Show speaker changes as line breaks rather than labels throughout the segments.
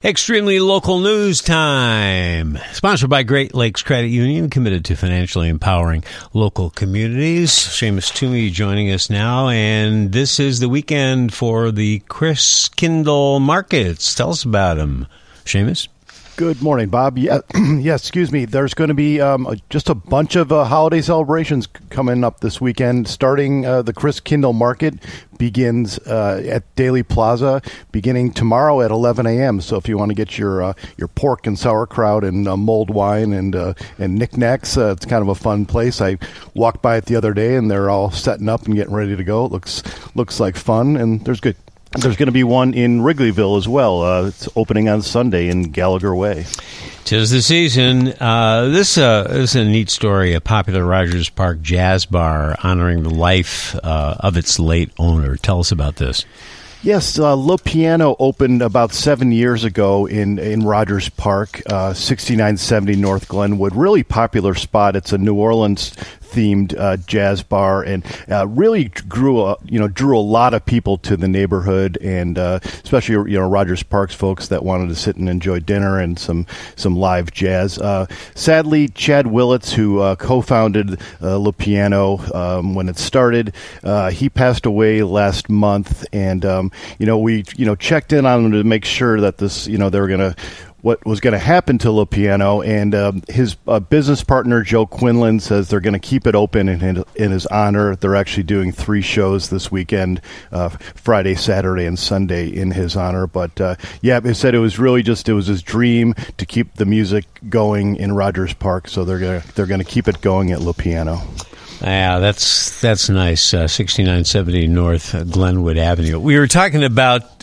Extremely local news time. Sponsored by Great Lakes Credit Union, committed to financially empowering local communities. Seamus Toomey joining us now, and this is the weekend for the Christkindl Markets. Tell us about them, Seamus.
Good morning, Bob. Yeah, excuse me. There's going to be just a bunch of holiday celebrations coming up this weekend. Starting the Christkindl Market begins at Daly Plaza, beginning tomorrow at 11 a.m. So if you want to get your pork and sauerkraut and mulled wine and knickknacks, it's kind of a fun place. I walked by it the other day, and they're all setting up and getting ready to go. It looks like fun, and there's going to be one in Wrigleyville as well. It's opening on Sunday in Gallagher Way.
'Tis the season. This is a neat story. A popular Rogers Park jazz bar honoring the life of its late owner. Tell us about this.
Yes, Le Piano opened about 7 years ago in Rogers Park, 6970 North Glenwood. Really popular spot. It's a New Orleans themed jazz bar, and really drew a lot of people to the neighborhood, and especially Rogers Park's folks that wanted to sit and enjoy dinner and some live jazz. Sadly, Chad Willits, who co-founded Le Piano when it started, he passed away last month, and we checked in on him to make sure that this they were going to what was going to happen to Le Piano, and his business partner, Joe Quinlan, says they're going to keep it open in his honor. They're actually doing 3 shows this weekend, Friday, Saturday, and Sunday in his honor. But, they said it was his dream to keep the music going in Rogers Park, so they're going to keep it going at Le Piano.
Yeah, that's nice. 6970 North Glenwood Avenue. We were talking about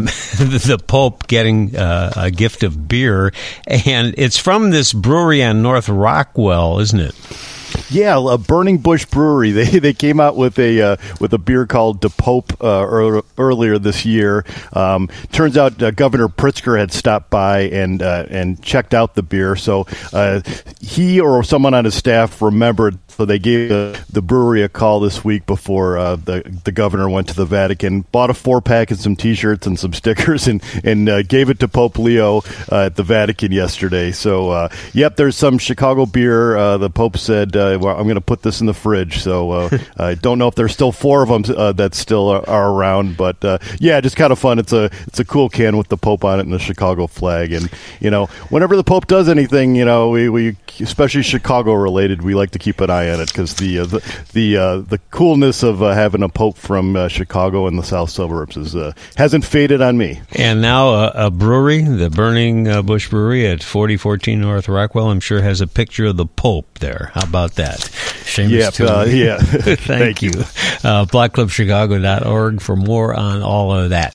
the Pope getting a gift of beer, and it's from this brewery on North Rockwell, isn't it?
Yeah, Burning Bush Brewery. They came out with a beer called De Pope earlier this year. Turns out Governor Pritzker had stopped by and checked out the beer, so he or someone on his staff remembered. So they gave the brewery a call this week before the governor went to the Vatican, bought a 4-pack and some T-shirts and some stickers, and gave it to Pope Leo at the Vatican yesterday. So, there's some Chicago beer. The Pope said, I'm going to put this in the fridge. So I don't know if there's still 4 of them that still are around. But, just kind of fun. It's a cool can with the Pope on it and the Chicago flag. And, whenever the Pope does anything, we especially Chicago-related, we like to keep an eye on it, because the coolness of having a Pope from Chicago and the South Suburbs hasn't faded on me.
And now a brewery, the Burning Bush Brewery at 4014 North Rockwell, I'm sure has a picture of the Pope there. How about that? Seamus Toomey.
Yeah.
Thank you. BlockClubChicago.org for more on all of that.